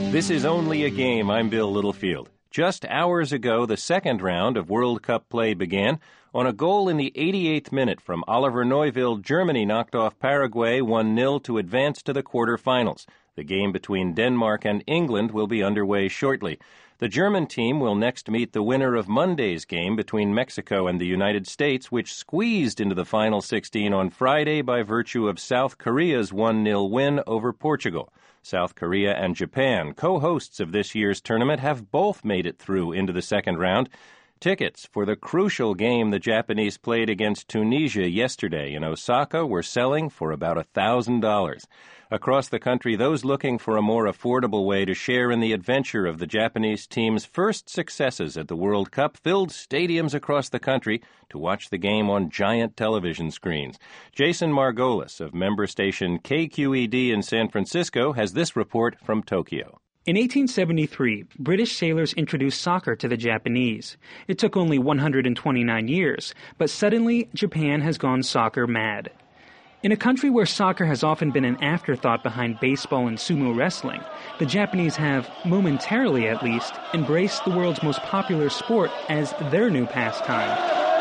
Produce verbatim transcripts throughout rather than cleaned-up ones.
This is Only a Game. I'm Bill Littlefield. Just hours ago, the second round of World Cup play began. On a goal in the eighty-eighth minute from Oliver Neuville, Germany knocked off Paraguay one nil to advance to the quarterfinals. The game between Denmark and England will be underway shortly. The German team will next meet the winner of Monday's game between Mexico and the United States, which squeezed into the final sixteen on Friday by virtue of South Korea's one nil win over Portugal. South Korea and Japan, co-hosts of this year's tournament, have both made it through into the second round. Tickets for the crucial game the Japanese played against Tunisia yesterday in Osaka were selling for about one thousand dollars. Across the country, those looking for a more affordable way to share in the adventure of the Japanese team's first successes at the World Cup filled stadiums across the country to watch the game on giant television screens. Jason Margolis of member station K Q E D in San Francisco has this report from Tokyo. In eighteen seventy-three, British sailors introduced soccer to the Japanese. It took only one hundred twenty-nine years, but suddenly Japan has gone soccer mad. In a country where soccer has often been an afterthought behind baseball and sumo wrestling, the Japanese have, momentarily at least, embraced the world's most popular sport as their new pastime.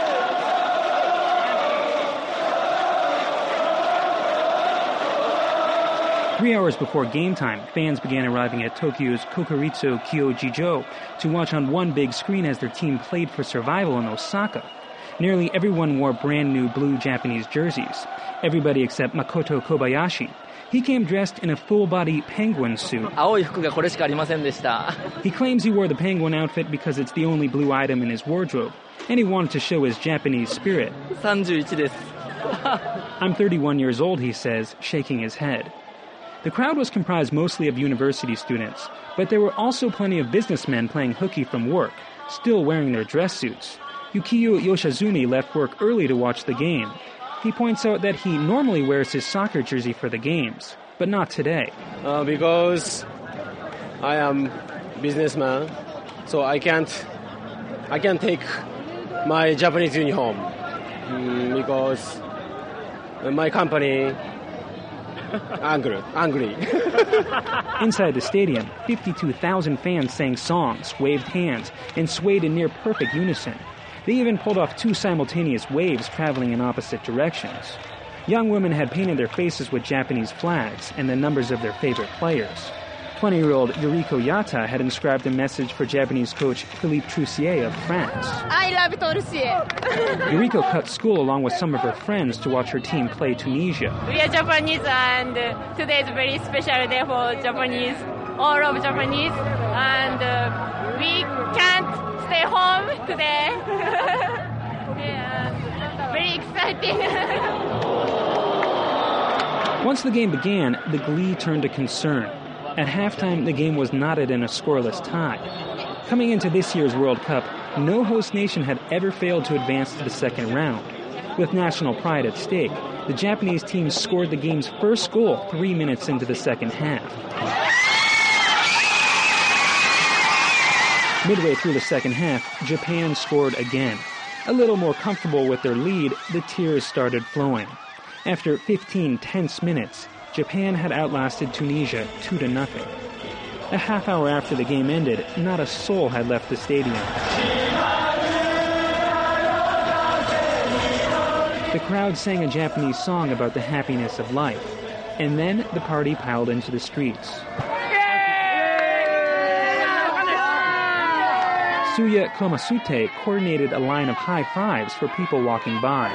Three hours before game time, fans began arriving at Tokyo's Kokuritsu Kyojijo to watch on one big screen as their team played for survival in Osaka. Nearly everyone wore brand-new blue Japanese jerseys. Everybody except Makoto Kobayashi. He came dressed in a full-body penguin suit. He claims he wore the penguin outfit because it's the only blue item in his wardrobe, and he wanted to show his Japanese spirit. I'm thirty-one years old, he says, shaking his head. The crowd was comprised mostly of university students, but there were also plenty of businessmen playing hooky from work, still wearing their dress suits. Yukiyo Yoshizumi left work early to watch the game. He points out that he normally wears his soccer jersey for the games, but not today. Uh, because I am businessman, so I can't, I can't take my Japanese uniform mm, because my company angry, angry. Inside the stadium, fifty-two thousand fans sang songs, waved hands, and swayed in near perfect unison. They even pulled off two simultaneous waves traveling in opposite directions. Young women had painted their faces with Japanese flags and the numbers of their favorite players. twenty-year-old Yuriko Yata had inscribed a message for Japanese coach Philippe Troussier of France. I love Troussier. Yuriko cut school along with some of her friends to watch her team play Tunisia. We are Japanese, and uh, today is a very special day for Japanese, all of Japanese, and uh, we can't stay home today. Yeah, very exciting. Once the game began, the glee turned to concern. At halftime, the game was knotted in a scoreless tie. Coming into this year's World Cup, no host nation had ever failed to advance to the second round. With national pride at stake, the Japanese team scored the game's first goal three minutes into the second half. Midway through the second half, Japan scored again. A little more comfortable with their lead, the tears started flowing. After fifteen tense minutes, Japan had outlasted Tunisia two to nothing. A half hour after the game ended, not a soul had left the stadium. The crowd sang a Japanese song about the happiness of life, and then the party piled into the streets. Suya Komasute coordinated a line of high fives for people walking by.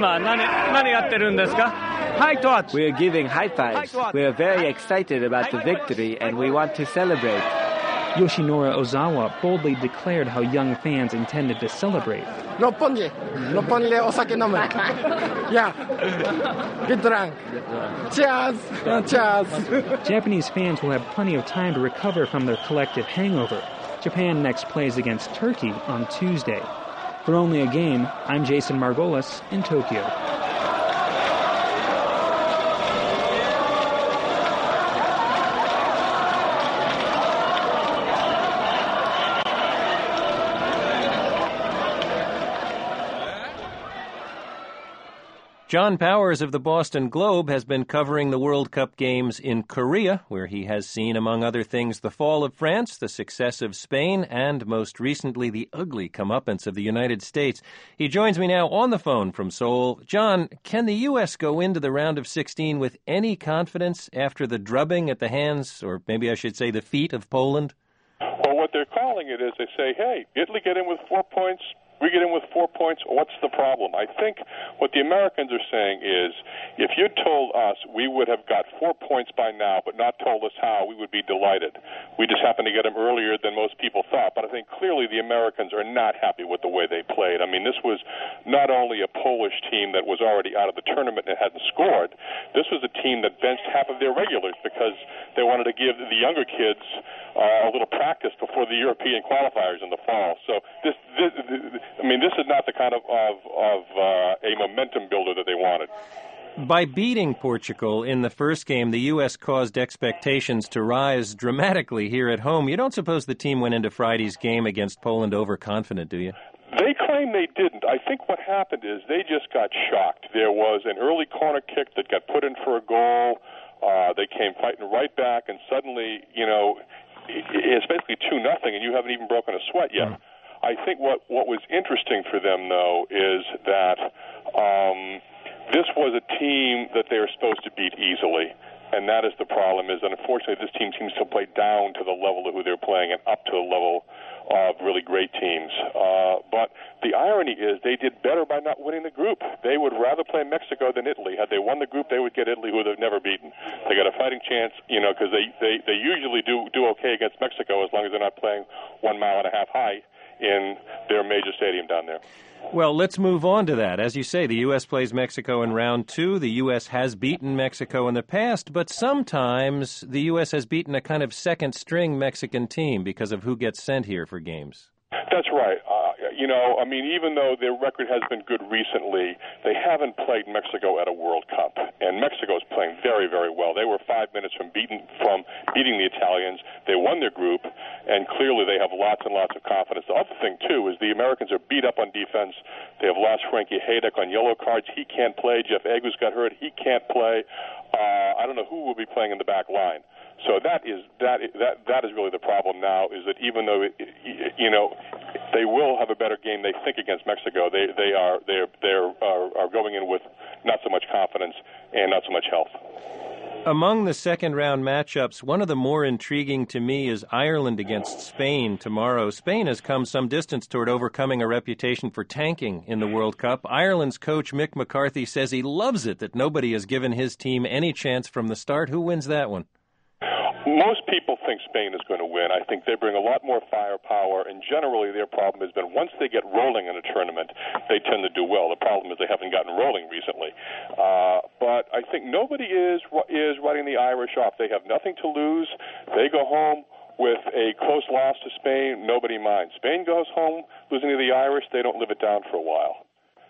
We are giving high fives. We are very excited about the victory and we want to celebrate. Yoshinori Ozawa boldly declared how young fans intended to celebrate. Roppongi. Roppongi de osake namu. Yeah. Get drunk. Cheers. Cheers. Japanese fans will have plenty of time to recover from their collective hangover. Japan next plays against Turkey on Tuesday. For Only a Game, I'm Jason Margolis in Tokyo. John Powers of the Boston Globe has been covering the World Cup games in Korea, where he has seen, among other things, the fall of France, the success of Spain, and most recently the ugly comeuppance of the United States. He joins me now on the phone from Seoul. John, can the U S go into the round of sixteen with any confidence after the drubbing at the hands, or maybe I should say the feet, of Poland? Well, what they're calling it is they say, hey, Italy get in with four points, we get in with four points, what's the problem? I think what the Americans are saying is, if you'd told us we would have got four points by now, but not told us how, we would be delighted. We just happened to get them earlier than most people thought. But I think clearly the Americans are not happy with the way they played. I mean, this was not only a Polish team that was already out of the tournament and hadn't scored, this was a team that benched half of their regulars because they wanted to give the younger kids uh, a little practice before the European qualifiers in the fall. So this, this, this I mean, this is not the kind of, of, of uh, a momentum builder that they wanted. By beating Portugal in the first game, the U S caused expectations to rise dramatically here at home. You don't suppose the team went into Friday's game against Poland overconfident, do you? They claim they didn't. I think what happened is they just got shocked. There was an early corner kick that got put in for a goal. Uh, they came fighting right back, and suddenly, you know, it's basically two nothing, and you haven't even broken a sweat yet. Mm. I think what, what was interesting for them, though, is that um, this was a team that they were supposed to beat easily. And that is the problem, is that unfortunately this team seems to play down to the level of who they're playing and up to the level of really great teams. Uh, but the irony is they did better by not winning the group. They would rather play Mexico than Italy. Had they won the group, they would get Italy, who they've never beaten. They got a fighting chance, you know, because they, they, they usually do, do okay against Mexico as long as they're not playing one mile and a half high in their major stadium down there. Well, let's move on to that. As you say, the U S plays Mexico in round two. The U S has beaten Mexico in the past, but sometimes the U S has beaten a kind of second-string Mexican team because of who gets sent here for games. That's right. Uh, you know, I mean, even though their record has been good recently, they haven't played Mexico at a World Cup, and Mexico is playing very, very well. They were five minutes from beating from beating the Italians. They won their group, and clearly they have lots and lots of confidence. The other thing, too, is the Americans are beat up on defense. They have lost Frankie Hayek on yellow cards. He can't play. Jeff Aguas got hurt. He can't play. Uh, I don't know who will be playing in the back line. So that is that that that is really the problem now. Is that even though it, you know they will have a better game, they think against Mexico, they they are they they are, are going in with not so much confidence and not so much health. Among the second-round matchups, one of the more intriguing to me is Ireland against Spain tomorrow. Spain has come some distance toward overcoming a reputation for tanking in the World Cup. Ireland's coach, Mick McCarthy, says he loves it that nobody has given his team any chance from the start. Who wins that one? Most people think Spain is going to win. I think they bring a lot more firepower, and generally their problem has been once they get rolling in a tournament, they tend to do well. The problem is they haven't gotten rolling recently. Uh, but I think nobody is is writing the Irish off. They have nothing to lose. They go home with a close loss to Spain. Nobody minds. Spain goes home losing to the Irish. They don't live it down for a while.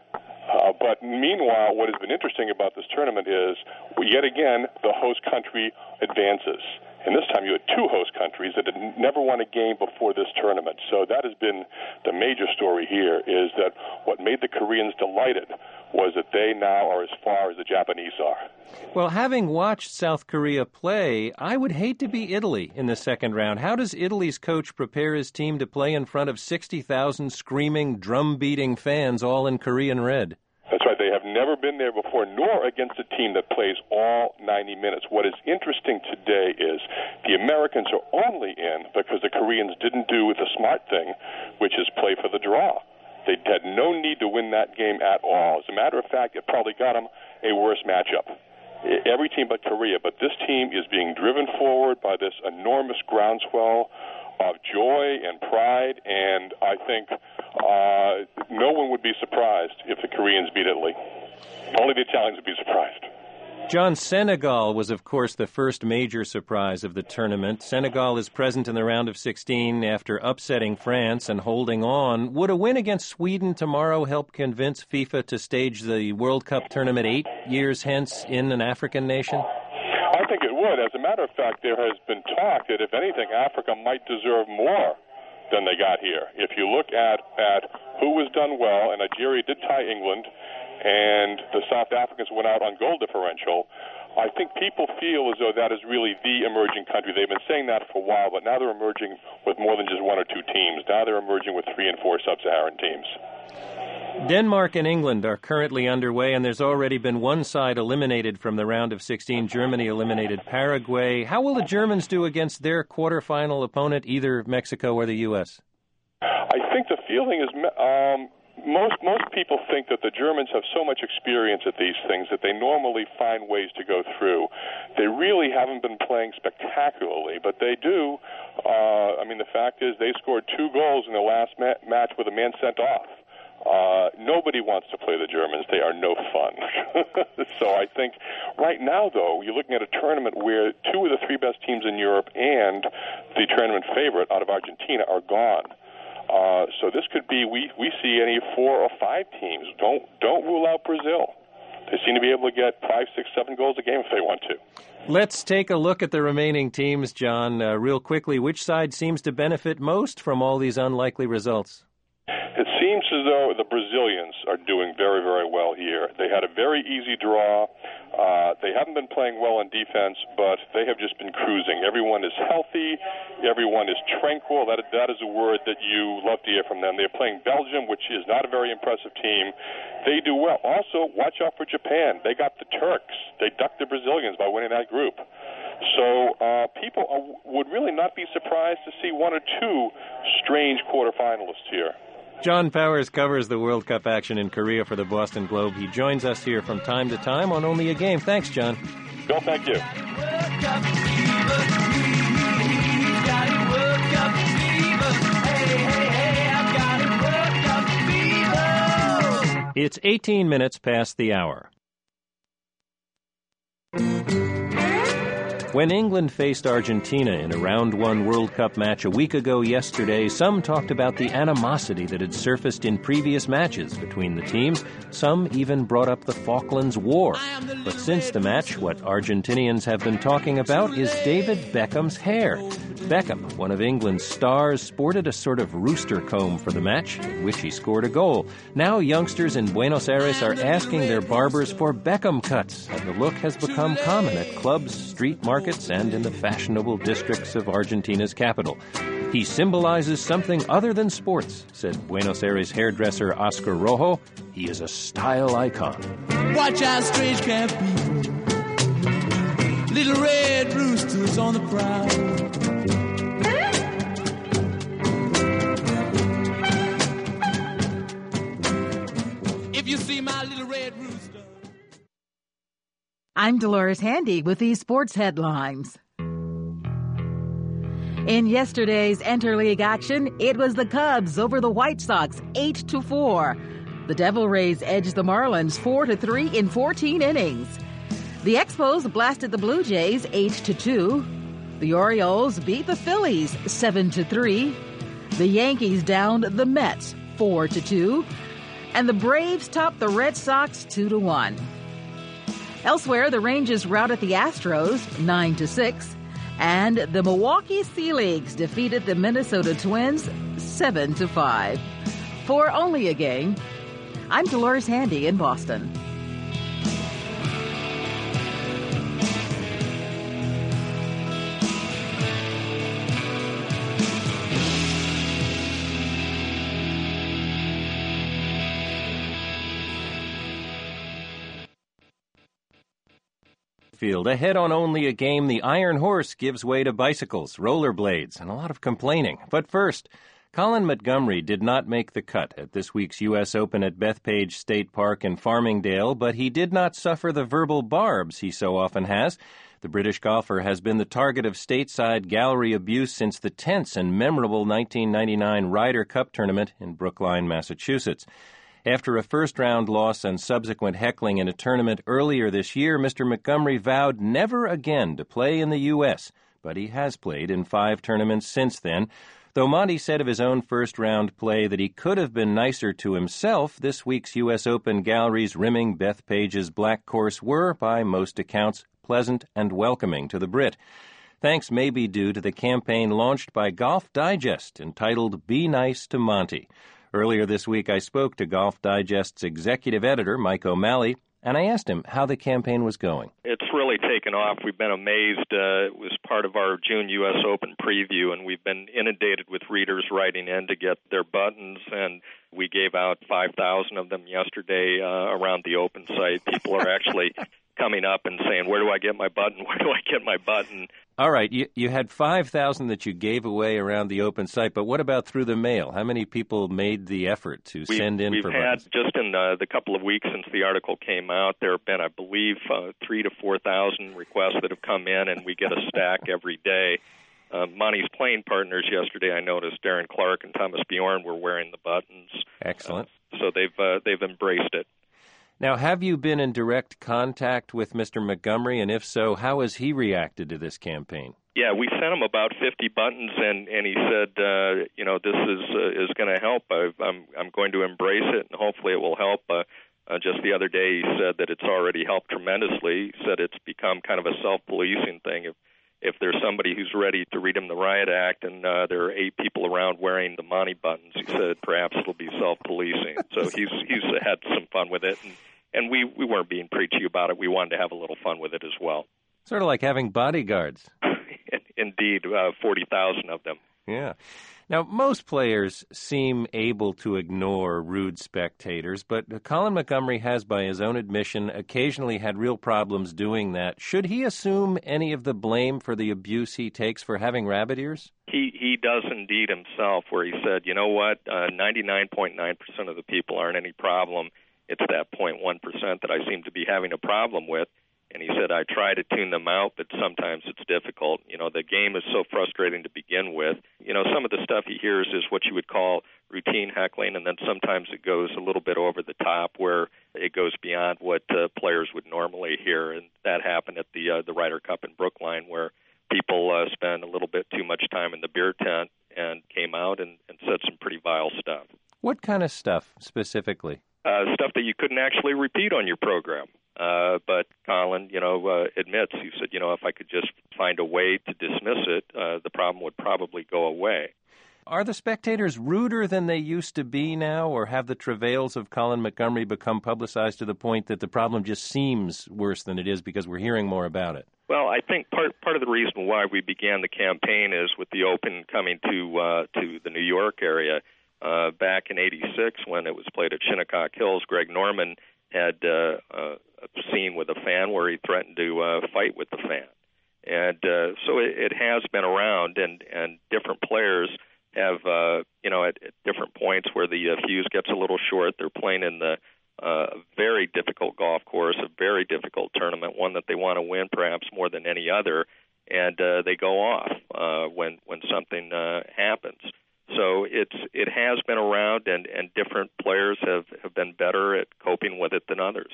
Uh, but meanwhile, what has been interesting about this tournament is, yet again, the host country advances. And this time you had two host countries that had never won a game before this tournament. So that has been the major story here, is that what made the Koreans delighted was that they now are as far as the Japanese are. Well, having watched South Korea play, I would hate to be Italy in the second round. How does Italy's coach prepare his team to play in front of sixty thousand screaming, drum-beating fans all in Korean red? That's right. They have never been there before, nor against a team that plays all ninety minutes. What is interesting today is the Americans are only in because the Koreans didn't do the smart thing, which is play for the draw. They had no need to win that game at all. As a matter of fact, it probably got them a worse matchup. Every team but Korea, but this team is being driven forward by this enormous groundswell of joy and pride, and I think uh, no one would be surprised if the Koreans beat Italy. Only the Italians would be surprised. John, Senegal was, of course, the first major surprise of the tournament. Senegal is present in the round of sixteen after upsetting France and holding on. Would a win against Sweden tomorrow help convince FIFA to stage the World Cup tournament eight years hence in an African nation? I think it would. As a matter of fact, there has been talk that, if anything, Africa might deserve more than they got here. If you look at, at who was done well, and Nigeria did tie England, and the South Africans went out on goal differential, I think people feel as though that is really the emerging country. They've been saying that for a while, but now they're emerging with more than just one or two teams. Now they're emerging with three and four sub-Saharan teams. Denmark and England are currently underway, and there's already been one side eliminated from the round of sixteen. Germany eliminated Paraguay. How will the Germans do against their quarterfinal opponent, either Mexico or the U S? I think the feeling is um, most most people think that the Germans have so much experience at these things that they normally find ways to go through. They really haven't been playing spectacularly, but they do. Uh, I mean, the fact is they scored two goals in the last ma- match with a man sent off. Uh, nobody wants to play the Germans. They are no fun. So I think right now, though, you're looking at a tournament where two of the three best teams in Europe and the tournament favorite out of Argentina are gone. Uh, so this could be, we, we see any four or five teams. Don't don't rule out Brazil. They seem to be able to get five, six, seven goals a game if they want to. Let's take a look at the remaining teams, John, uh, real quickly. Which side seems to benefit most from all these unlikely results? It seems as though the Brazilians are doing very, very well here. They had a very easy draw. Uh, they haven't been playing well on defense, but they have just been cruising. Everyone is healthy. Everyone is tranquil. That, that is a word that you love to hear from them. They're playing Belgium, which is not a very impressive team. They do well. Also, watch out for Japan. They got the Turks. They ducked the Brazilians by winning that group. So uh, people are, would really not be surprised to see one or two strange quarterfinalists here. John Powers covers the World Cup action in Korea for the Boston Globe. He joins us here from time to time on Only a Game. Thanks, John. Bill, thank you. It's eighteen minutes past the hour. When England faced Argentina in a round one World Cup match a week ago yesterday, some talked about the animosity that had surfaced in previous matches between the teams. Some even brought up the Falklands War. But since the match, what Argentinians have been talking about is David Beckham's hair. Beckham, one of England's stars, sported a sort of rooster comb for the match, in which he scored a goal. Now youngsters in Buenos Aires are asking their barbers for Beckham cuts, and the look has become common at clubs, street markets, and in the fashionable districts of Argentina's capital. He symbolizes something other than sports, said Buenos Aires hairdresser Oscar Rojo. He is a style icon. Watch how strange can be. Little red roosters on the prowl. If you see my little red rooster. I'm Dolores Handy with these sports headlines. In yesterday's interleague action, it was the Cubs over the White Sox, eight to four. The Devil Rays edged the Marlins four to three in fourteen innings. The Expos blasted the Blue Jays eight to two. The Orioles beat the Phillies seven to three. The Yankees downed the Mets four to two. And the Braves topped the Red Sox two to one. Elsewhere, the Rangers routed the Astros nine to six. And the Milwaukee Sea Leagues defeated the Minnesota Twins seven to five. For Only a Game, I'm Dolores Handy in Boston. Field. Ahead on Only a Game, the Iron Horse gives way to bicycles, rollerblades, and a lot of complaining. But first, Colin Montgomery did not make the cut at this week's U S Open at Bethpage State Park in Farmingdale, but he did not suffer the verbal barbs he so often has. The British golfer has been the target of stateside gallery abuse since the tense and memorable nineteen ninety-nine Ryder Cup tournament in Brookline, Massachusetts. After a first-round loss and subsequent heckling in a tournament earlier this year, Mister Montgomery vowed never again to play in the U S, but he has played in five tournaments since then. Though Monty said of his own first-round play that he could have been nicer to himself, this week's U S Open galleries rimming Bethpage's black course were, by most accounts, pleasant and welcoming to the Brit. Thanks may be due to the campaign launched by Golf Digest entitled Be Nice to Monty. Earlier this week, I spoke to Golf Digest's executive editor, Mike O'Malley, and I asked him how the campaign was going. It's really taken off. We've been amazed. Uh, it was part of our June U S Open preview, and we've been inundated with readers writing in to get their buttons, and we gave out five thousand of them yesterday uh, around the Open site. People are actually coming up and saying, where do I get my button? Where do I get my button? All right, you, you had five thousand that you gave away around the Open site, but what about through the mail? How many people made the effort to we've, send in we've for had, buttons? just in uh, the couple of weeks since the article came out, there have been, I believe, uh, three to four thousand requests that have come in, and we get a stack every day. Uh, Monty's playing partners yesterday, I noticed Darren Clark and Thomas Bjorn were wearing the buttons. Excellent. Uh, so they've uh, they've embraced it. Now, have you been in direct contact with Mister Montgomery, and if so, how has he reacted to this campaign? Yeah, we sent him about fifty buttons, and, and he said, uh, you know, this is uh, is going to help. I've, I'm I'm going to embrace it, and hopefully it will help. Uh, uh, just the other day, he said that it's already helped tremendously. He said it's become kind of a self-policing thing. If if there's somebody who's ready to read him the riot act, and uh, there are eight people around wearing the Monty buttons, he said perhaps it'll be self-policing. So he's he's had some fun with it, and, and we, we weren't being preachy about it. We wanted to have a little fun with it as well. Sort of like having bodyguards. Indeed, uh, forty thousand of them. Yeah. Now, most players seem able to ignore rude spectators, but Colin Montgomery has, by his own admission, occasionally had real problems doing that. Should he assume any of the blame for the abuse he takes for having rabbit ears? He he does indeed himself, where he said, you know what, uh, ninety-nine point nine percent of the people aren't any problem. It's that zero point one percent that I seem to be having a problem with. And he said, I try to tune them out, but sometimes it's difficult. You know, the game is so frustrating to begin with. You know, some of the stuff he hears is what you would call routine heckling, and then sometimes it goes a little bit over the top where it goes beyond what uh, players would normally hear. And that happened at the uh, the Ryder Cup in Brookline, where people uh, spent a little bit too much time in the beer tent and came out and, and said some pretty vile stuff. What kind of stuff specifically? Uh, stuff that you couldn't actually repeat on your program. Uh, but Colin, you know, uh, admits, he said, you know, if I could just find a way to dismiss it, uh, the problem would probably go away. Are the spectators ruder than they used to be now, or have the travails of Colin Montgomery become publicized to the point that the problem just seems worse than it is because we're hearing more about it? Well, I think part part of the reason why we began the campaign is with the Open coming to uh, to the New York area. Uh, back in eighty-six, when it was played at Shinnecock Hills, Greg Norman had uh, uh, a scene with a fan where he threatened to uh, fight with the fan. And uh, so it, it has been around, and, and different players have, uh, you know, at, at different points where the uh, fuse gets a little short, they're playing in the uh, very difficult golf course, a very difficult tournament, one that they want to win perhaps more than any other, and uh, they go off uh, when, when something uh, happens. So it's it has been around, and, and different players have, have been better at coping with it than others.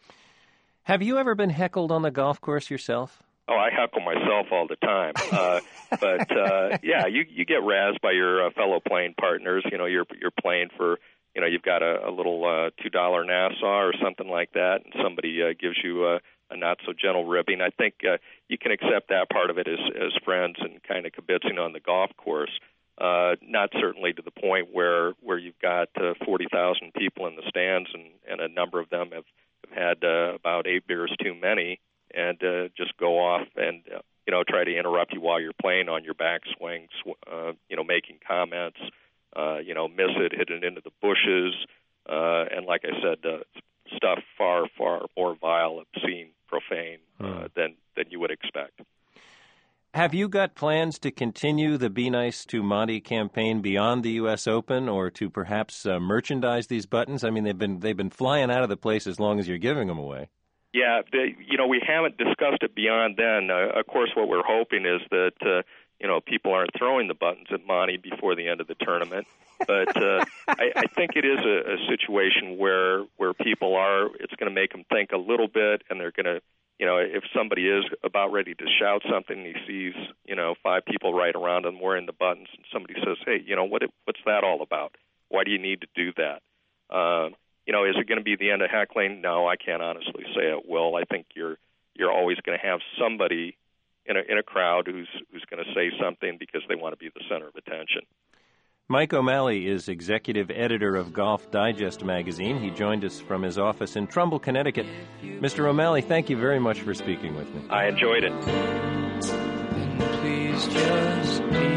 Have you ever been heckled on the golf course yourself? Oh, I heckle myself all the time. Uh, but, uh, yeah, you, you get razzed by your uh, fellow playing partners. You know, you're you're playing for, you know, you've got a, a little uh, two dollar Nassau or something like that, and somebody uh, gives you a, a not-so-gentle ribbing. I think uh, you can accept that part of it as, as friends and kind of kibitzing on the golf course. Uh, not certainly to the point where, where you've got uh, forty thousand people in the stands, and, and a number of them have, have had uh, about eight beers too many, and uh, just go off and, uh, you know, try to interrupt you while you're playing on your backswing, uh, you know, making comments, uh, you know, miss it, hit it into the bushes, uh, and like I said, uh, stuff far, far more vile, obscene, profane uh, mm. than, than you would expect. Have you got plans to continue the Be Nice to Monty campaign beyond the U S Open, or to perhaps uh, merchandise these buttons? I mean, they've been they've been flying out of the place as long as you're giving them away. Yeah, they, you know, we haven't discussed it beyond then. Uh, of course, what we're hoping is that, uh, you know, people aren't throwing the buttons at Monty before the end of the tournament. But uh, I, I think it is a, a situation where where people are, it's going to make them think a little bit, and they're going to, you know, if somebody is about ready to shout something, and he sees, you know, five people right around him wearing the buttons, and somebody says, hey, you know, what? what's that all about? Why do you need to do that? Uh, you know, is it going to be the end of heckling? No, I can't honestly say it will. I think you're you're always going to have somebody in a in a crowd who's who's going to say something because they want to be the center of attention. Mike O'Malley is executive editor of Golf Digest magazine. He joined us from his office in Trumbull, Connecticut. Mister O'Malley, thank you very much for speaking with me. I enjoyed it. Please just be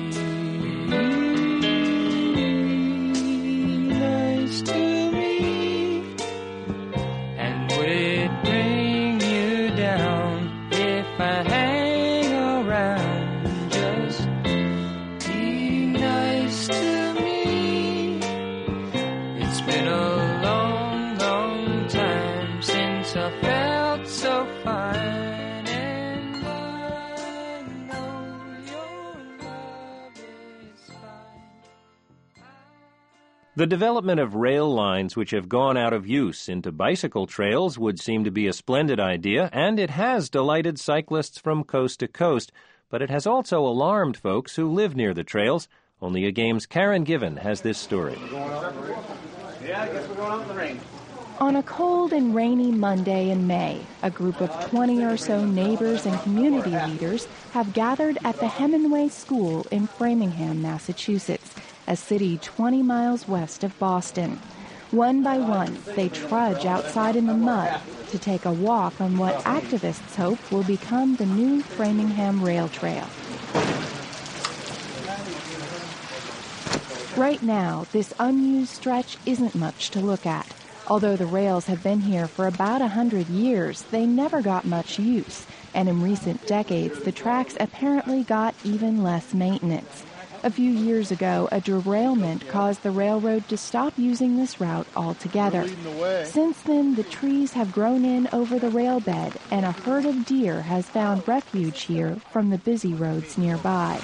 nice to me. And would it bring you down if I hang around? Just be nice to me. It's been a long, long time since I felt so fine. The development of rail lines which have gone out of use into bicycle trails would seem to be a splendid idea, and it has delighted cyclists from coast to coast, but it has also alarmed folks who live near the trails. Only a Game's Karen Given has this story. Yeah, I guess we're going out in the rain. On a cold and rainy Monday in May, a group of twenty or so neighbors and community leaders have gathered at the Hemingway School in Framingham, Massachusetts, a city twenty miles west of Boston. One by one, they trudge outside in the mud to take a walk on what activists hope will become the new Framingham Rail Trail. Right now, this unused stretch isn't much to look at. Although the rails have been here for about a hundred years, they never got much use, and in recent decades, the tracks apparently got even less maintenance. A few years ago, a derailment caused the railroad to stop using this route altogether. Since then, the trees have grown in over the rail bed, and a herd of deer has found refuge here from the busy roads nearby.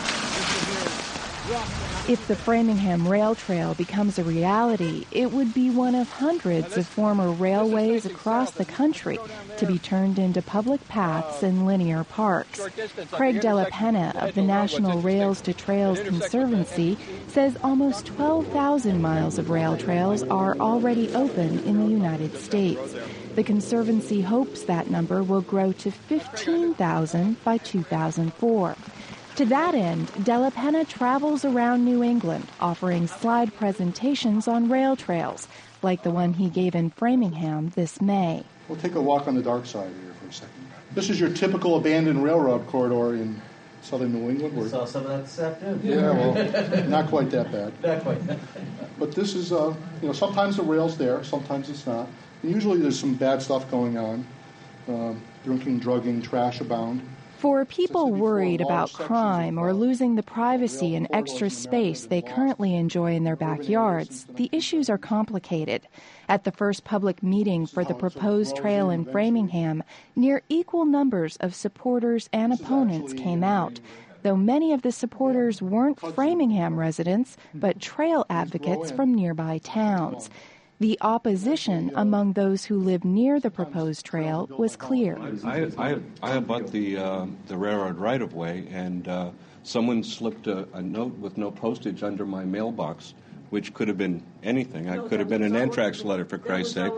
If the Framingham Rail Trail becomes a reality, it would be one of hundreds of former railways across the country to be turned into public paths and linear parks. Craig Della Penna of the National Rails to Trails Conservancy says almost twelve thousand miles of rail trails are already open in the United States. The Conservancy hopes that number will grow to fifteen thousand by two thousand four. To that end, Della Penna travels around New England, offering slide presentations on rail trails, like the one he gave in Framingham this May. We'll take a walk on the dark side here for a second. This is your typical abandoned railroad corridor in southern New England. We saw some of that this afternoon. Yeah, well, not quite that bad. Not quite. But this is, uh, you know, sometimes the rail's there, sometimes it's not. And usually there's some bad stuff going on. Um, drinking, drugging, trash abound. For people worried about crime or losing the privacy and extra space they currently enjoy in their backyards, the issues are complicated. At the first public meeting for the proposed trail in Framingham, near equal numbers of supporters and opponents came out, though many of the supporters weren't Framingham residents, but trail advocates from nearby towns. The opposition among those who live near the proposed trail was clear. I, I, I abut the, uh, the railroad right-of-way, and uh, someone slipped a, a note with no postage under my mailbox, which could have been anything. I could have been an anthrax letter, for Christ's sake.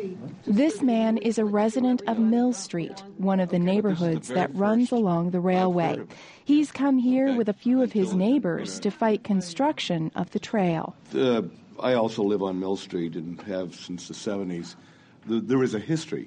This man is a resident of Mill Street, one of the neighborhoods that runs along the railway. He's come here with a few of his neighbors to fight construction of the trail. Uh, I also live on Mill Street and have since the seventies. There is a history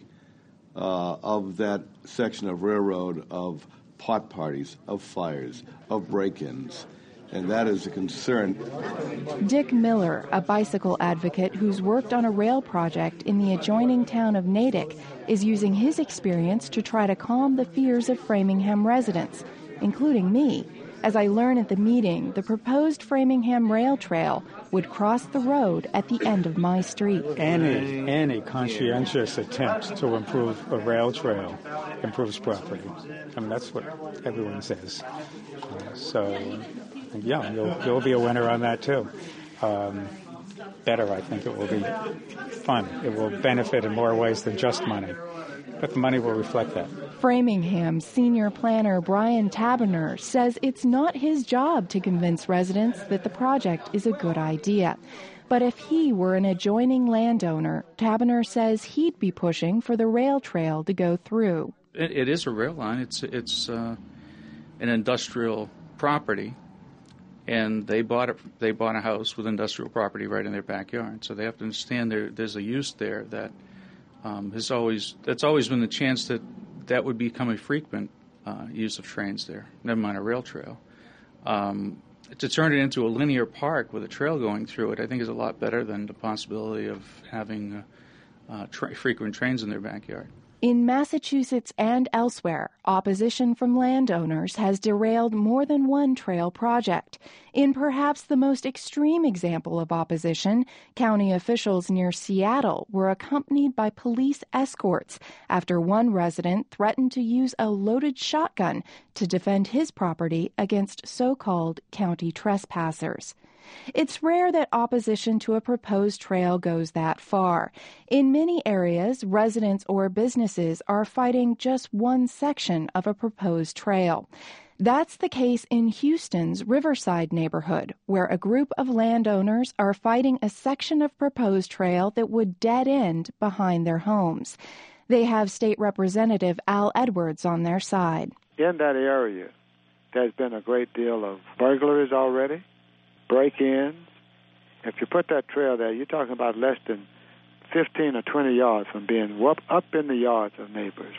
uh, of that section of railroad of pot parties, of fires, of break-ins, and that is a concern. Dick Miller, a bicycle advocate who's worked on a rail project in the adjoining town of Natick, is using his experience to try to calm the fears of Framingham residents, including me. As I learn at the meeting, the proposed Framingham Rail Trail would cross the road at the end of my street. Any, any conscientious attempt to improve a rail trail improves property. I mean, that's what everyone says. Uh, so, yeah, you'll, you'll be a winner on that, too. Um, better, I think it will be fun. It will benefit in more ways than just money. But the money will reflect that. Framingham senior planner Brian Taberner says it's not his job to convince residents that the project is a good idea. But if he were an adjoining landowner, Taberner says he'd be pushing for the rail trail to go through. It, it is a rail line. It's, it's uh, an industrial property. and they bought it. They bought a house with industrial property right in their backyard. So they have to understand there, there's a use there that um, has always that's always been the chance that that would become a frequent uh, use of trains there. Never mind a rail trail. Um, to turn it into a linear park with a trail going through it, I think is a lot better than the possibility of having uh, uh, tra- frequent trains in their backyard. In Massachusetts and elsewhere, opposition from landowners has derailed more than one trail project. In perhaps the most extreme example of opposition, county officials near Seattle were accompanied by police escorts after one resident threatened to use a loaded shotgun to defend his property against so-called county trespassers. It's rare that opposition to a proposed trail goes that far. In many areas, residents or businesses are fighting just one section of a proposed trail. That's the case in Houston's Riverside neighborhood, where a group of landowners are fighting a section of proposed trail that would dead end behind their homes. They have State Representative Al Edwards on their side. In that area, there's been a great deal of burglaries already. Break-ins. If you put that trail there, you're talking about less than fifteen or twenty yards from being up in the yards of neighbors.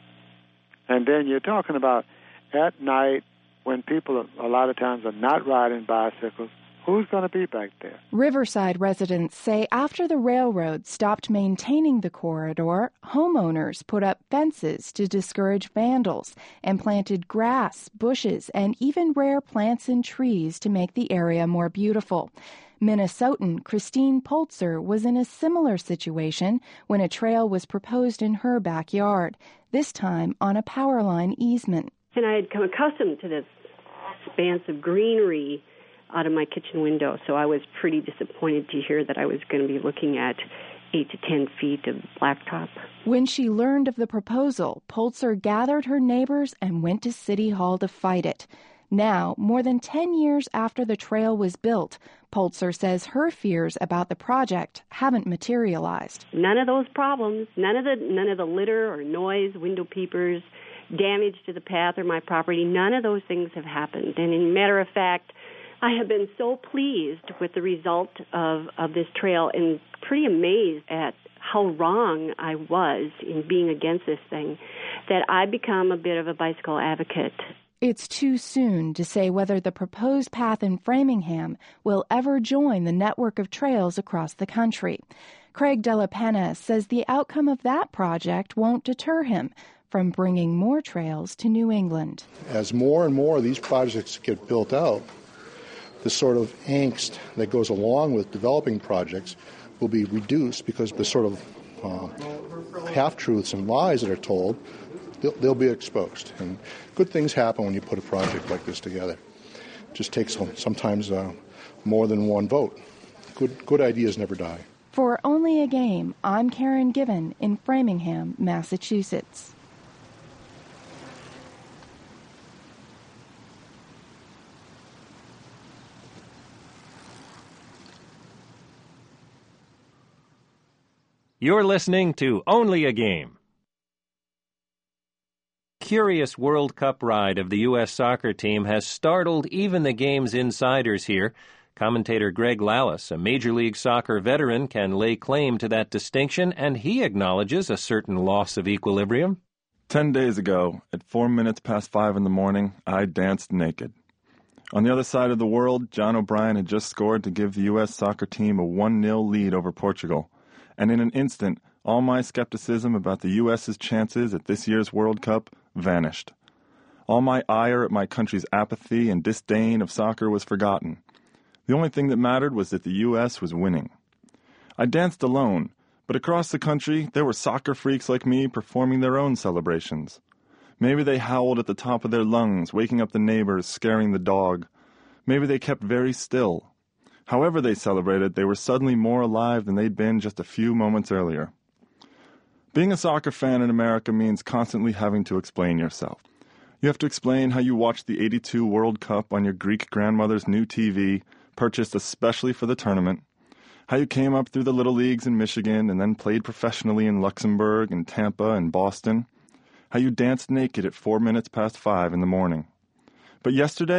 And then you're talking about at night when people a lot of times are not riding bicycles. Who's going to be back there? Riverside residents say after the railroad stopped maintaining the corridor, homeowners put up fences to discourage vandals and planted grass, bushes, and even rare plants and trees to make the area more beautiful. Minnesotan Christine Polzer was in a similar situation when a trail was proposed in her backyard, this time on a power line easement. And I had come accustomed to this expanse of greenery out of my kitchen window, so I was pretty disappointed to hear that I was going to be looking at eight to ten feet of blacktop. When she learned of the proposal, Polzer gathered her neighbors and went to City Hall to fight it. Now, more than ten years after the trail was built, Polzer says her fears about the project haven't materialized. None of those problems, none of the none of the litter or noise, window peepers, damage to the path or my property, none of those things have happened. And in matter of fact, I have been so pleased with the result of, of this trail and pretty amazed at how wrong I was in being against this thing that I've become a bit of a bicycle advocate. It's too soon to say whether the proposed path in Framingham will ever join the network of trails across the country. Craig Della Penna says the outcome of that project won't deter him from bringing more trails to New England. As more and more of these projects get built out, the sort of angst that goes along with developing projects will be reduced because the sort of uh, half-truths and lies that are told, they'll, they'll be exposed. And good things happen when you put a project like this together. It just takes sometimes uh, more than one vote. Good, good ideas never die. For Only a Game, I'm Karen Given in Framingham, Massachusetts. You're listening to Only a Game. Curious World Cup ride of the U S soccer team has startled even the game's insiders here. Commentator Greg Lallis, a Major League Soccer veteran, can lay claim to that distinction, and he acknowledges a certain loss of equilibrium. Ten days ago, at four minutes past five in the morning, I danced naked. On the other side of the world, John O'Brien had just scored to give the U S soccer team a one nil lead over Portugal. And in an instant, all my skepticism about the U S's chances at this year's World Cup vanished. All my ire at my country's apathy and disdain of soccer was forgotten. The only thing that mattered was that the U S was winning. I danced alone, but across the country there were soccer freaks like me performing their own celebrations. Maybe they howled at the top of their lungs, waking up the neighbors, scaring the dog. Maybe they kept very still. However they celebrated, they were suddenly more alive than they'd been just a few moments earlier. Being a soccer fan in America means constantly having to explain yourself. You have to explain how you watched the eighty-two World Cup on your Greek grandmother's new T V, purchased especially for the tournament, how you came up through the little leagues in Michigan and then played professionally in Luxembourg and Tampa and Boston, how you danced naked at four minutes past five in the morning. But yesterday,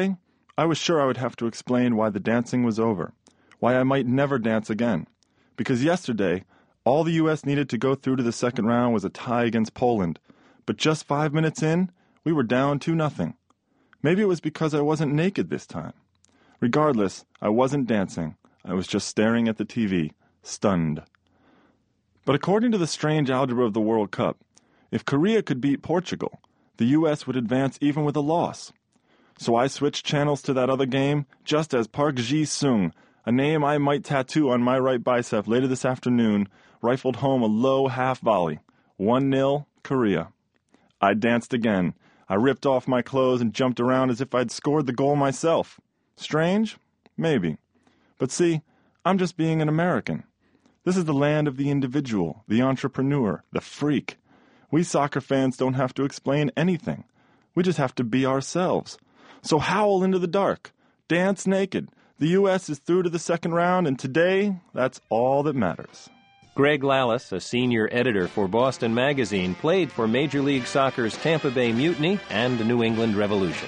I was sure I would have to explain why the dancing was over, why I might never dance again. Because yesterday, all the U S needed to go through to the second round was a tie against Poland. But just five minutes in, we were down two nothing. Maybe it was because I wasn't naked this time. Regardless, I wasn't dancing. I was just staring at the T V, stunned. But according to the strange algebra of the World Cup, if Korea could beat Portugal, the U S would advance even with a loss. So I switched channels to that other game just as Park Ji-sung, a name I might tattoo on my right bicep later this afternoon, rifled home a low half volley. one nil, Korea. I danced again. I ripped off my clothes and jumped around as if I'd scored the goal myself. Strange? Maybe. But see, I'm just being an American. This is the land of the individual, the entrepreneur, the freak. We soccer fans don't have to explain anything. We just have to be ourselves. So howl into the dark. Dance naked. The U S is through to the second round, and today, that's all that matters. Greg Lallis, a senior editor for Boston Magazine, played for Major League Soccer's Tampa Bay Mutiny and the New England Revolution.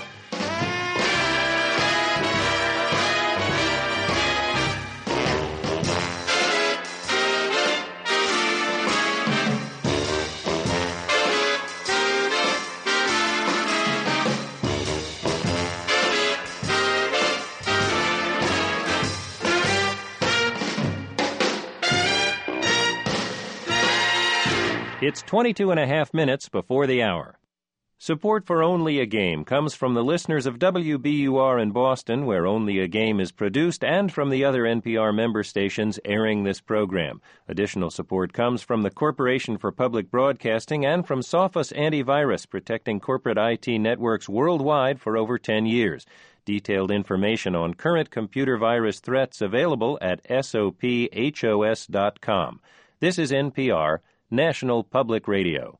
It's twenty-two and a half minutes before the hour. Support for Only a Game comes from the listeners of W B U R in Boston, where Only a Game is produced, and from the other N P R member stations airing this program. Additional support comes from the Corporation for Public Broadcasting and from Sophos Antivirus, protecting corporate I T networks worldwide for over ten years. Detailed information on current computer virus threats available at sophos dot com. This is N P R, National Public Radio.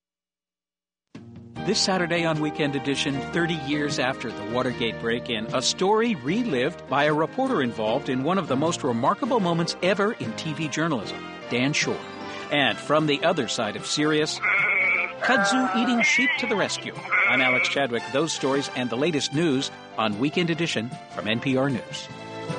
This Saturday on Weekend Edition, thirty years after the Watergate break-in, a story relived by a reporter involved in one of the most remarkable moments ever in T V journalism, Dan Shor. And from the other side of Sirius, kudzu eating sheep to the rescue. I'm Alex Chadwick. Those stories and the latest news on Weekend Edition from N P R News.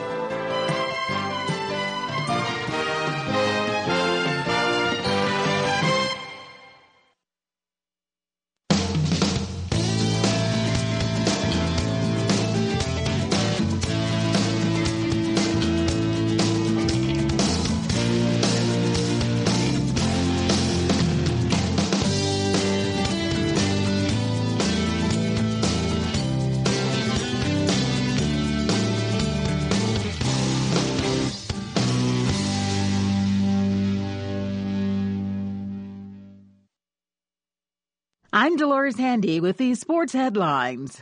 I'm Dolores Handy with these sports headlines.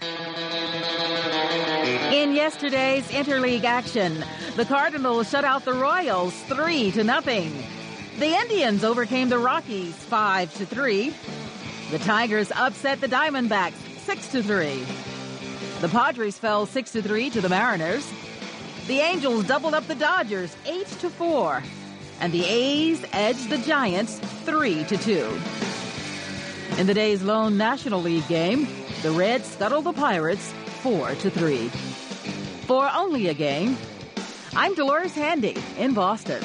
In yesterday's interleague action, the Cardinals shut out the Royals three to nothing. The Indians overcame the Rockies five to three. The Tigers upset the Diamondbacks six to three. The Padres fell six to three to the Mariners. The Angels doubled up the Dodgers eight to four. And the A's edged the Giants three to two. In the day's lone National League game, the Reds scuttled the Pirates four to three. For Only a Game, I'm Dolores Handy in Boston.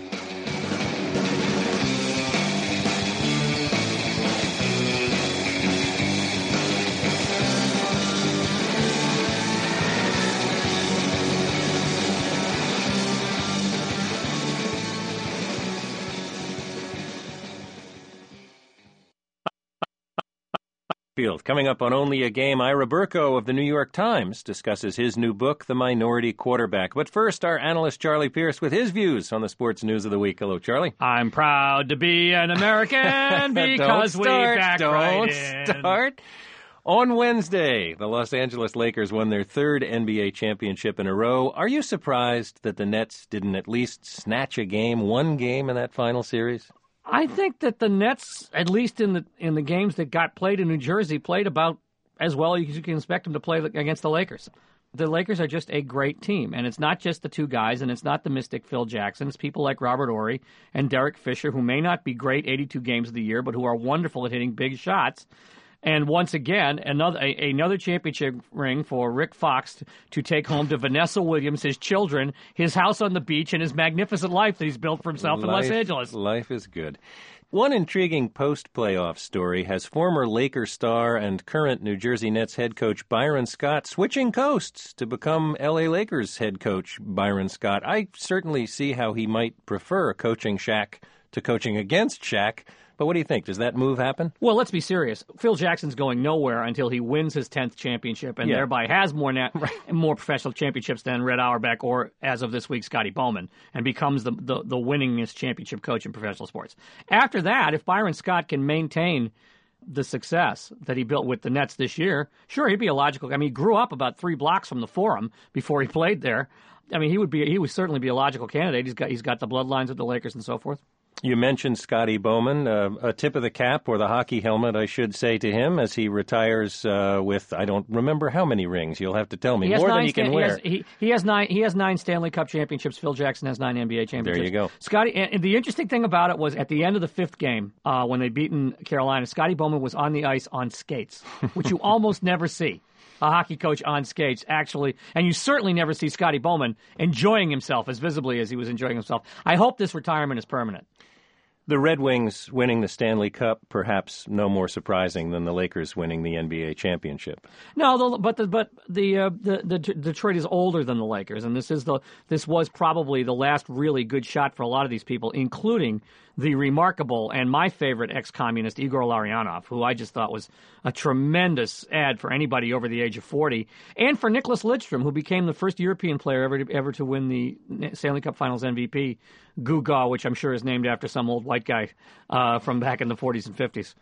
Coming up on Only a Game, Ira Burko of the New York Times discusses his new book, The Minority Quarterback. But first, our analyst Charlie Pierce with his views on the sports news of the week. Hello, Charlie. I'm proud to be an American because don't we start, back don't right in. start. On Wednesday, the Los Angeles Lakers won their third N B A championship in a row. Are you surprised that the Nets didn't at least snatch a game, one game in that final series? I think that the Nets, at least in the in the games that got played in New Jersey, played about as well as you can expect them to play against the Lakers. The Lakers are just a great team, and it's not just the two guys, and it's not the mystic Phil Jackson. It's people like Robert Horry and Derek Fisher, who may not be great eighty-two games of the year, but who are wonderful at hitting big shots. And once again, another a, another championship ring for Rick Fox to, to take home to Vanessa Williams, his children, his house on the beach, and his magnificent life that he's built for himself life, in Los Angeles. Life is good. One intriguing post-playoff story has former Laker star and current New Jersey Nets head coach Byron Scott switching coasts to become L A Lakers head coach Byron Scott. I certainly see how he might prefer coaching Shaq to coaching against Shaq. But what do you think? Does that move happen? Well, let's be serious. Phil Jackson's going nowhere until he wins his tenth championship and yeah. thereby has more na- more professional championships than Red Auerbach or, as of this week, Scotty Bowman, and becomes the, the, the winningest championship coach in professional sports. After that, if Byron Scott can maintain the success that he built with the Nets this year, sure, he'd be a logical. I mean, he grew up about three blocks from the Forum before he played there. I mean, he would be he would certainly be a logical candidate. He's got he's got the bloodlines with the Lakers and so forth. You mentioned Scotty Bowman, uh, a tip of the cap, or the hockey helmet, I should say, to him as he retires uh, with, I don't remember how many rings. You'll have to tell me. More than he can Stan- wear. He has, he, he, has nine, he has nine Stanley Cup championships. Phil Jackson has nine N B A championships. There you go. Scotty, and the interesting thing about it was at the end of the fifth game, uh, when they beaten Carolina, Scotty Bowman was on the ice on skates, which you almost never see. A hockey coach on skates, actually, and you certainly never see Scotty Bowman enjoying himself as visibly as he was enjoying himself. I hope this retirement is permanent. The Red Wings winning the Stanley Cup, perhaps no more surprising than the Lakers winning the N B A championship. No, the, but the, but the, uh, the the Detroit is older than the Lakers, and this is the this was probably the last really good shot for a lot of these people, including the remarkable and my favorite ex-communist Igor Larionov, who I just thought was a tremendous ad for anybody over the age of forty, and for Nicholas Lidstrom, who became the first European player ever to, ever to win the Stanley Cup Finals M V P, Guga, which I'm sure is named after some old white guy uh, from back in the forties and fifties.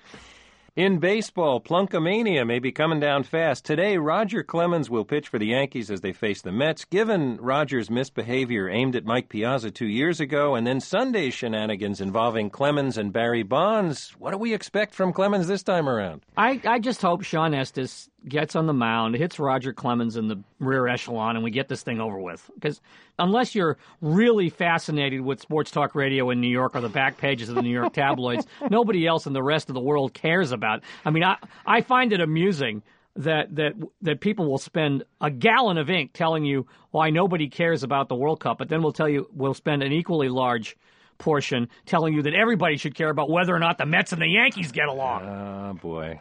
In baseball, Plunkamania may be coming down fast. Today, Roger Clemens will pitch for the Yankees as they face the Mets. Given Roger's misbehavior aimed at Mike Piazza two years ago, and then Sunday's shenanigans involving Clemens and Barry Bonds, what do we expect from Clemens this time around? I, I just hope Sean Estes gets on the mound, hits Roger Clemens in the rear echelon, and we get this thing over with. Because unless you're really fascinated with sports talk radio in New York or the back pages of the New York tabloids, nobody else in the rest of the world cares about it. I mean, I, I find it amusing that, that, that people will spend a gallon of ink telling you why nobody cares about the World Cup, but then we'll tell you we'll spend an equally large portion telling you that everybody should care about whether or not the Mets and the Yankees get along. Oh, boy.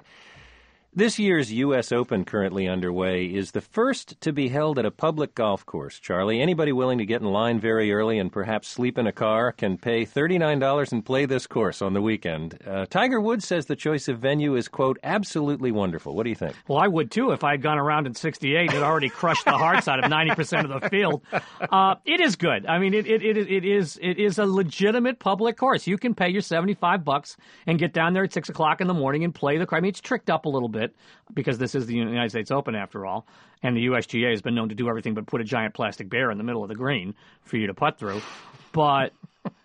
This year's U S Open, currently underway, is the first to be held at a public golf course, Charlie. Anybody willing to get in line very early and perhaps sleep in a car can pay thirty-nine dollars and play this course on the weekend. Uh, Tiger Woods says the choice of venue is, quote, absolutely wonderful. What do you think? Well, I would, too, if I had gone around in sixty-eight and had already crushed the hearts out of ninety percent of the field. Uh, it is good. I mean, it, it, it, it, is, it is a legitimate public course. You can pay your seventy-five bucks and get down there at six o'clock in the morning and play the course. I mean, it's tricked up a little bit, because this is the United States Open, after all, and the U S G A has been known to do everything but put a giant plastic bear in the middle of the green for you to putt through. But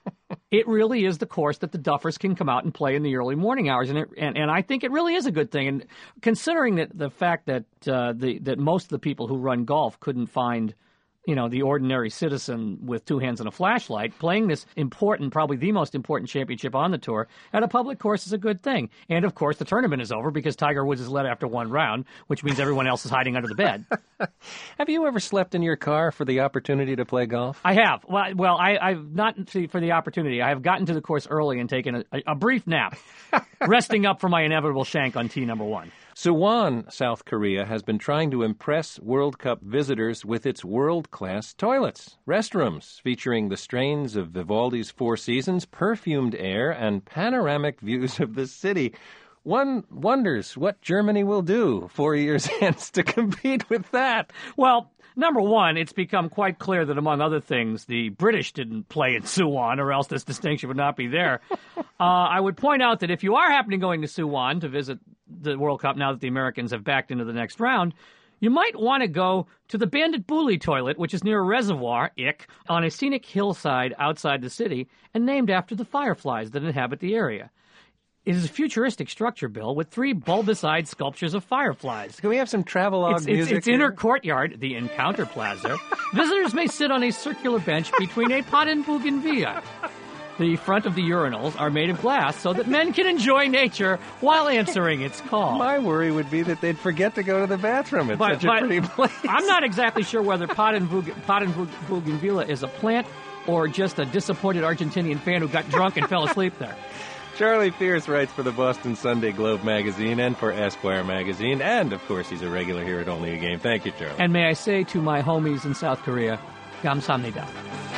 it really is the course that the duffers can come out and play in the early morning hours, and it, and, and I think it really is a good thing. And considering that the fact that uh, the that most of the people who run golf couldn't find, you know, the ordinary citizen with two hands and a flashlight, playing this important, probably the most important championship on the tour at a public course is a good thing. And, of course, the tournament is over because Tiger Woods is led after one round, which means everyone else is hiding under the bed. Have you ever slept in your car for the opportunity to play golf? I have. Well, well I, I've not for the opportunity. I have gotten to the course early and taken a, a brief nap, resting up for my inevitable shank on tee number one. Suwon, South Korea, has been trying to impress World Cup visitors with its world-class toilets, restrooms featuring the strains of Vivaldi's Four Seasons, perfumed air, and panoramic views of the city. One wonders what Germany will do four years hence to compete with that. Well, number one, it's become quite clear that, among other things, the British didn't play in Suwon, or else this distinction would not be there. uh, I would point out that if you are happening going to Suwon to visit the World Cup now that the Americans have backed into the next round, you might want to go to the Bandit Bully toilet, which is near a reservoir, ick, on a scenic hillside outside the city and named after the fireflies that inhabit the area. It is a futuristic structure, Bill, with three bulbous-eyed sculptures of fireflies. Can we have some travelogue it's, music? It's, it's inner courtyard, the Encounter Plaza. Visitors may sit on a circular bench between a pot and bougainvillea. The front of the urinals are made of glass so that men can enjoy nature while answering its call. My worry would be that they'd forget to go to the bathroom. It's but, such a but pretty place. I'm not exactly sure whether pot and, bug- pot and bug- bougainvillea is a plant or just a disappointed Argentinian fan who got drunk and fell asleep there. Charlie Pierce writes for the Boston Sunday Globe magazine and for Esquire magazine, and, of course, he's a regular here at Only a Game. Thank you, Charlie. And may I say to my homies in South Korea, 감사합니다.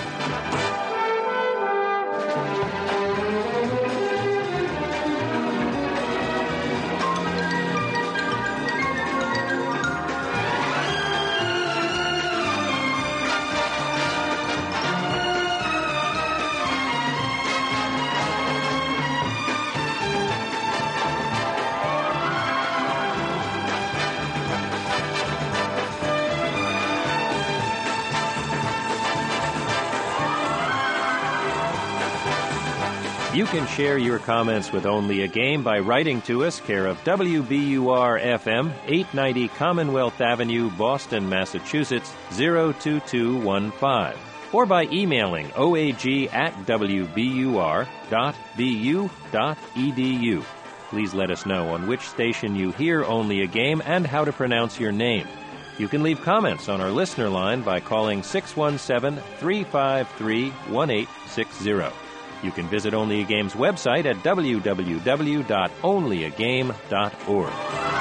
You can share your comments with Only a Game by writing to us, care of W B U R F M, eight ninety Commonwealth Avenue, Boston, Massachusetts, zero two two one five, or by emailing O A G at W B U R dot B U dot E D U. Please let us know on which station you hear Only a Game and how to pronounce your name. You can leave comments on our listener line by calling six one seven, three five three, one eight six zero. You can visit Only a Game's website at w w w dot only a game dot org.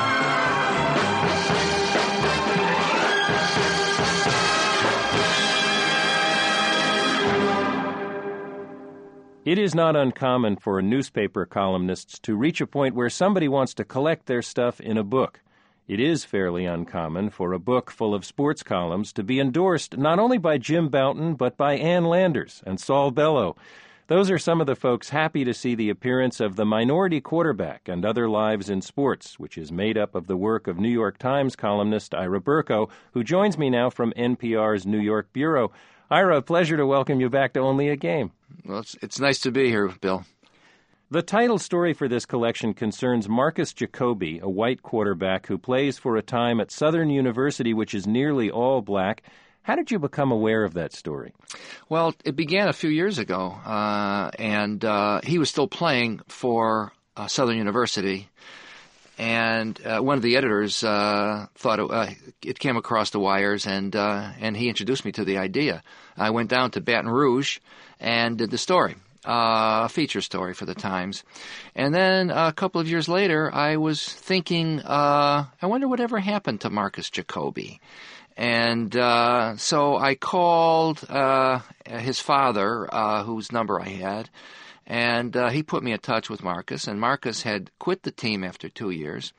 It is not uncommon for newspaper columnists to reach a point where somebody wants to collect their stuff in a book. It is fairly uncommon for a book full of sports columns to be endorsed not only by Jim Bouton but by Ann Landers and Saul Bellow. Those are some of the folks happy to see the appearance of The Minority Quarterback and Other Lives in Sports, which is made up of the work of New York Times columnist Ira Burko, who joins me now from N P R's New York bureau. Ira, a pleasure to welcome you back to Only a Game. Well, it's, it's nice to be here, Bill. The title story for this collection concerns Marcus Jacoby, a white quarterback who plays for a time at Southern University, which is nearly all black. How did you become aware of that story? Well, it began a few years ago, uh, and uh, he was still playing for uh, Southern University, and uh, one of the editors uh, thought it, uh, it came across the wires, and uh, and he introduced me to the idea. I went down to Baton Rouge and did the story, uh, a feature story for the Times. And then a couple of years later, I was thinking, uh, I wonder whatever happened to Marcus Jacoby. And uh, so I called uh, his father, uh, whose number I had, and uh, he put me in touch with Marcus. And Marcus had quit the team after two years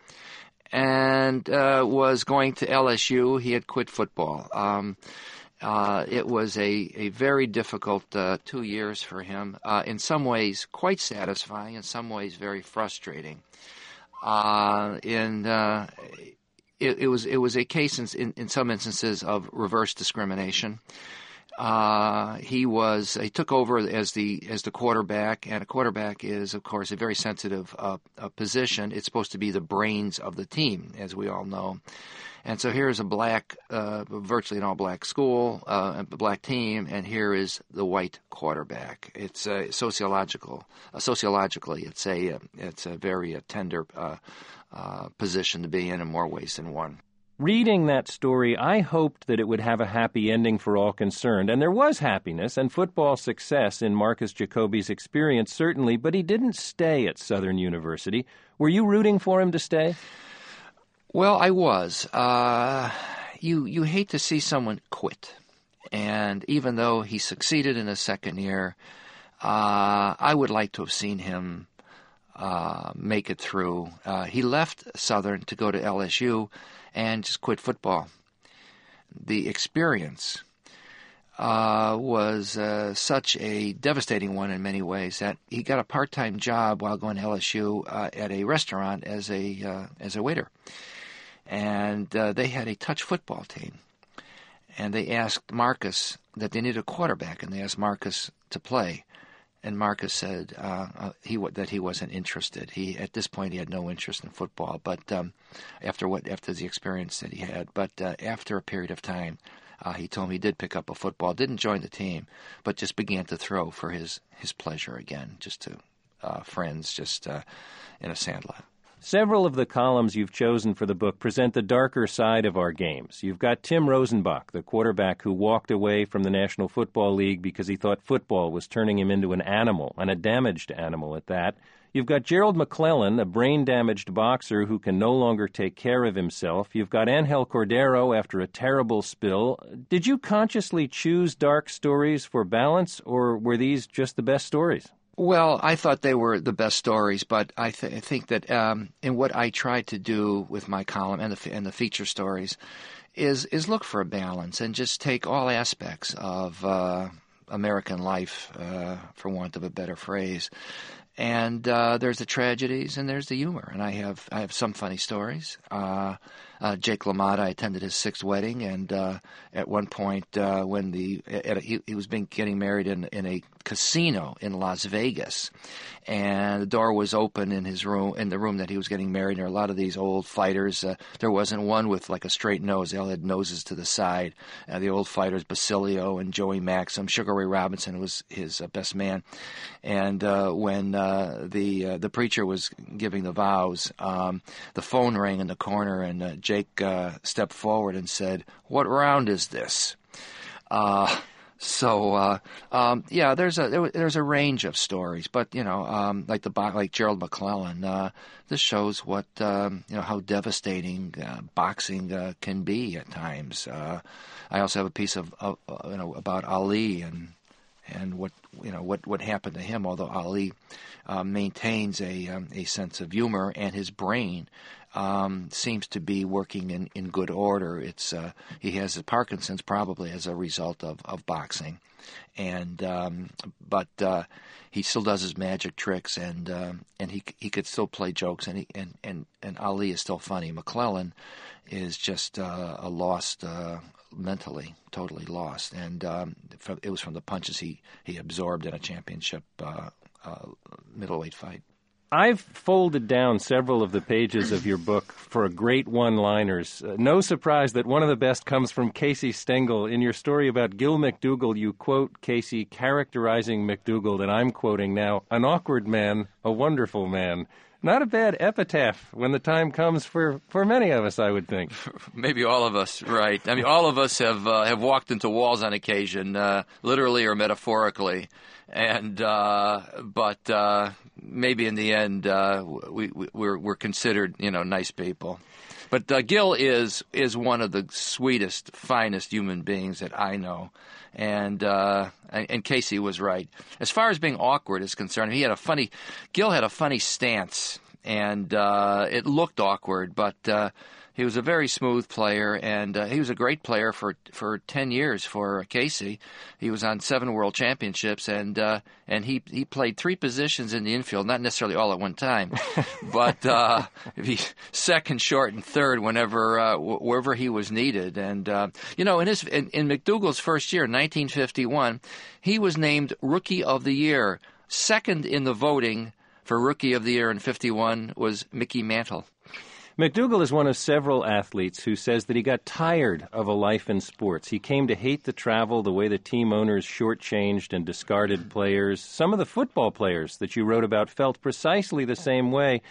and uh, was going to L S U. He had quit football. Um, uh, it was a, a very difficult uh, two years for him, uh, in some ways quite satisfying, in some ways very frustrating. Uh, in uh, It, it was it was a case in, in in some instances of reverse discrimination. Uh, he was he took over as the as the quarterback, and a quarterback is of course a very sensitive uh, uh, position. It's supposed to be the brains of the team, as we all know. And so here's a black, uh, virtually an all-black school, uh, a black team, and here is the white quarterback. It's uh, sociological, uh, sociologically, it's a uh, it's a very uh, tender uh, uh, position to be in in more ways than one. Reading that story, I hoped that it would have a happy ending for all concerned, and there was happiness and football success in Marcus Jacoby's experience, certainly, but he didn't stay at Southern University. Were you rooting for him to stay? Well, I was. Uh, you you hate to see someone quit, and even though he succeeded in his second year, uh, I would like to have seen him uh, make it through. Uh, he left Southern to go to L S U and just quit football. The experience uh, was uh, such a devastating one in many ways that he got a part-time job while going to L S U uh, at a restaurant as a uh, as a waiter. And uh, they had a touch football team. And they asked Marcus that they needed a quarterback, and they asked Marcus to play. And Marcus said uh, uh, he that he wasn't interested. He at this point he had no interest in football. But um, after what after the experience that he had, but uh, after a period of time, Uh, he told me he did pick up a football, didn't join the team, but just began to throw for his, his pleasure again, just to uh, friends, just uh, in a sandlot. Several of the columns you've chosen for the book present the darker side of our games. You've got Tim Rosenbach, the quarterback who walked away from the National Football League because he thought football was turning him into an animal, and a damaged animal at that. You've got Gerald McClellan, a brain-damaged boxer who can no longer take care of himself. You've got Angel Cordero after a terrible spill. Did you consciously choose dark stories for balance, or were these just the best stories? Well, I thought they were the best stories, but I, th- I think that um, in what I tried to do with my column and the, and the feature stories is is look for a balance and just take all aspects of uh, American life, uh, for want of a better phrase. And uh, there's the tragedies and there's the humor. And I have I have some funny stories. Uh, uh, Jake LaMotta, I attended his sixth wedding, and uh, at one point uh, when the at a, he, he was being getting married in in a casino in Las Vegas, and the door was open in his room, in the room that he was getting married. And there were a lot of these old fighters. Uh, there wasn't one with like a straight nose. They all had noses to the side. Uh, the old fighters, Basilio and Joey Maxim. Sugar Ray Robinson was his uh, best man. And uh, when uh, the uh, the preacher was giving the vows, um, the phone rang in the corner, and uh, Jake uh, stepped forward and said, "What round is this?" Uh, So, uh, um, yeah, there's a there, there's a range of stories, but you know, um, like the like Gerald McClellan, uh, this shows what um, you know how devastating uh, boxing uh, can be at times. Uh, I also have a piece of, of uh, you know about Ali and and what you know what, what happened to him. Although Ali uh, maintains a um, a sense of humor, and his brain Um, seems to be working in, in good order. It's uh, he has Parkinson's probably as a result of, of boxing, and um, but uh, he still does his magic tricks, and uh, and he he could still play jokes, and he, and, and, and Ali is still funny. McClellan is just uh, a lost uh, mentally, totally lost, and um, from, it was from the punches he, he absorbed in a championship uh, uh, middleweight fight. I've folded down several of the pages of your book for great one-liners. Uh, no surprise that one of the best comes from Casey Stengel. In your story about Gil McDougall, you quote Casey characterizing McDougall that I'm quoting now, "An awkward man, a wonderful man." Not a bad epitaph when the time comes for, for many of us, I would think. Maybe all of us, right. I mean, all of us have uh, have walked into walls on occasion, uh, literally or metaphorically. And uh, but uh, maybe in the end, uh, we, we we're we're considered, you know, nice people. But uh, Gil is is one of the sweetest, finest human beings that I know, and uh, and Casey was right. As far as being awkward is concerned, he had a funny. Gil had a funny stance, and uh, it looked awkward, but uh, he was a very smooth player, and uh, he was a great player for for ten years for Casey. He was on seven world championships, and uh, and he he played three positions in the infield, not necessarily all at one time, but uh, he second, short, and third whenever uh, wherever he was needed. And uh, you know, in his in, in McDougall's first year, nineteen fifty-one, he was named Rookie of the Year. Second in the voting for Rookie of the Year in fifty-one was Mickey Mantle. McDougall is one of several athletes who says that he got tired of a life in sports. He came to hate the travel, the way the team owners shortchanged and discarded players. Some of the football players that you wrote about felt precisely the same way.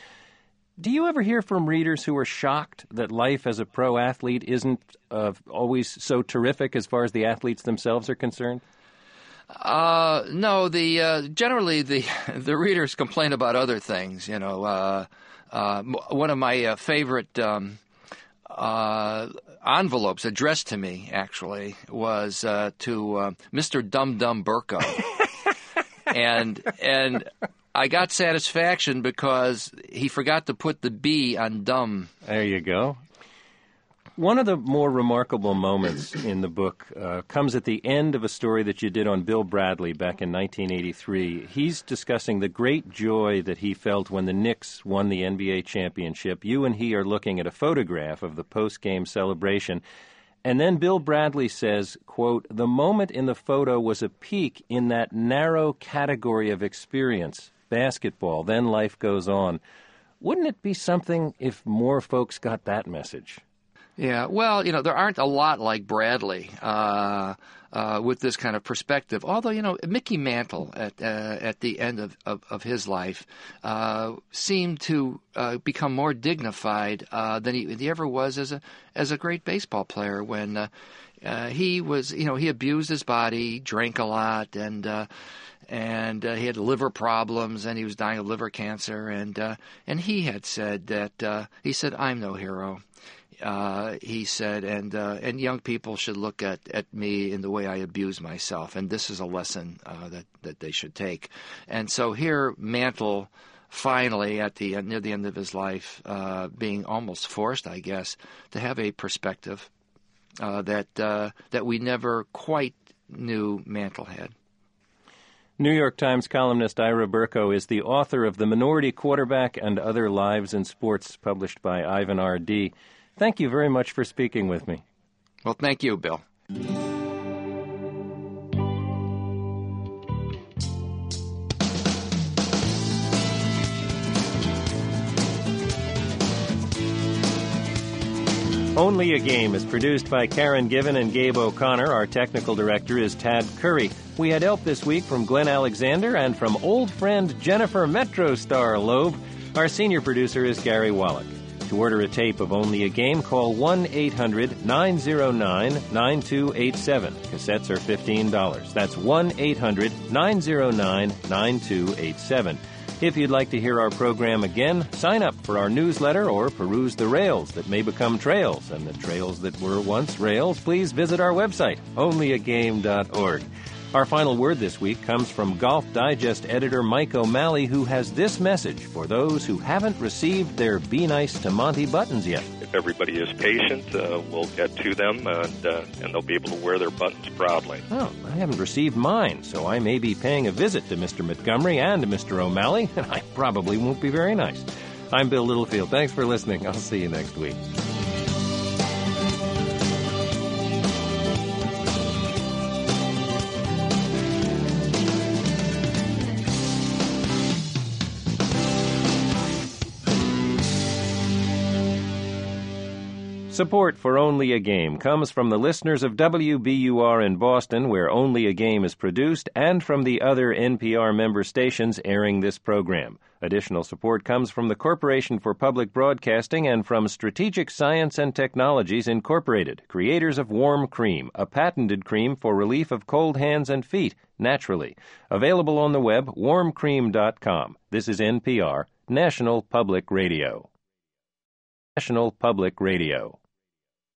Do you ever hear from readers who are shocked that life as a pro athlete isn't uh, always so terrific as far as the athletes themselves are concerned? Uh, no, the uh, generally the the readers complain about other things, you know. Uh, Uh, one of my uh, favorite um, uh, envelopes addressed to me, actually, was uh, to uh, Mister Dum Dum Burko. and and I got satisfaction because he forgot to put the B on dumb. There you go. One of the more remarkable moments in the book uh, comes at the end of a story that you did on Bill Bradley back in nineteen eighty-three. He's discussing the great joy that he felt when the Knicks won the N B A championship. You and he are looking at a photograph of the post-game celebration. And then Bill Bradley says, quote, "The moment in the photo was a peak in that narrow category of experience, basketball, then life goes on." Wouldn't it be something if more folks got that message? Yeah, well, you know, there aren't a lot like Bradley uh, uh, with this kind of perspective. Although, you know, Mickey Mantle at uh, at the end of, of, of his life uh, seemed to uh, become more dignified uh, than he, he ever was as a as a great baseball player. When uh, uh, he was, you know, he abused his body, drank a lot, and uh, and uh, he had liver problems, and he was dying of liver cancer, and uh, and he had said that uh, he said, "I'm no hero." Uh, he said, and uh, and young people should look at, at me in the way I abuse myself, and this is a lesson uh, that that they should take. And so here, Mantle, finally at the near the end of his life, uh, being almost forced, I guess, to have a perspective uh, that uh, that we never quite knew Mantle had. New York Times columnist Ira Berko is the author of The Minority Quarterback and Other Lives in Sports, published by Ivan R D. Thank you very much for speaking with me. Well, thank you, Bill. Only a Game is produced by Karen Given and Gabe O'Connor. Our technical director is Tad Curry. We had help this week from Glenn Alexander and from old friend Jennifer MetroStar Loeb. Our senior producer is Gary Wallach. To order a tape of Only a Game, call one eight hundred nine oh nine nine two eight seven. Cassettes are fifteen dollars. That's one eight hundred nine oh nine nine two eight seven. If you'd like to hear our program again, sign up for our newsletter or peruse the rails that may become trails. And the trails that were once rails, please visit our website, only a game dot org. Our final word this week comes from Golf Digest editor Mike O'Malley, who has this message for those who haven't received their Be Nice to Monty buttons yet. If everybody is patient, uh, we'll get to them, and, uh, and they'll be able to wear their buttons proudly. Oh, I haven't received mine, so I may be paying a visit to Mister Montgomery and Mister O'Malley, and I probably won't be very nice. I'm Bill Littlefield. Thanks for listening. I'll see you next week. Support for Only a Game comes from the listeners of W B U R in Boston, where Only a Game is produced, and from the other N P R member stations airing this program. Additional support comes from the Corporation for Public Broadcasting and from Strategic Science and Technologies Incorporated, creators of Warm Cream, a patented cream for relief of cold hands and feet, naturally. Available on the web, warm cream dot com. This is N P R, National Public Radio. National Public Radio.